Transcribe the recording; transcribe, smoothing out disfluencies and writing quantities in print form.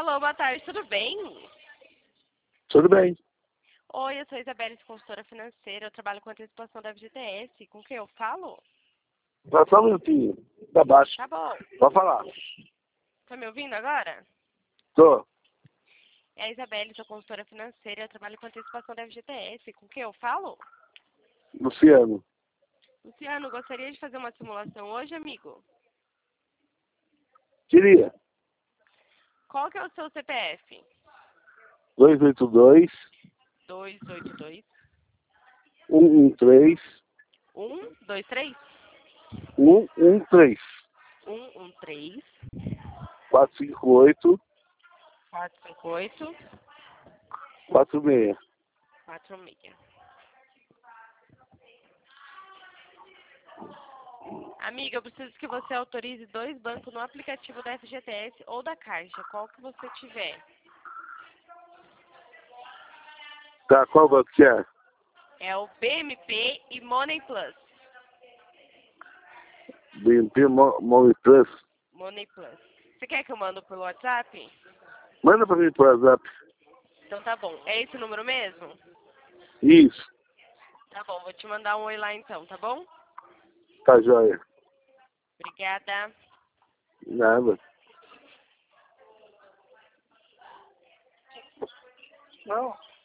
Alô, boa tarde, tudo bem? Tudo bem. Oi, eu sou a Isabelle, consultora financeira. Eu trabalho com antecipação da FGTS. Com quem eu falo? Só um minutinho. Tá baixo. Tá bom. Pode falar. Tá me ouvindo agora? Tô. É a Isabelle, sou consultora financeira. Eu trabalho com antecipação da FGTS. Com quem eu falo? Luciano. Luciano, gostaria de fazer uma simulação hoje, amigo? Queria. Qual que é o seu CPF? 282 282 113 123 113 113 458 458 46. 46. Amiga, eu preciso que você autorize 2 bancos no aplicativo da FGTS ou da Caixa, qual que você tiver. Tá, qual banco que é? É o BMP e Money Plus. BNP Money Plus. Money Plus. Você quer que eu mando pelo WhatsApp? Manda pra mim por WhatsApp. Então tá bom. É esse número mesmo? Isso. Tá bom, vou te mandar um oi lá então, tá bom? Tá joia. Obrigada. Nada. Não.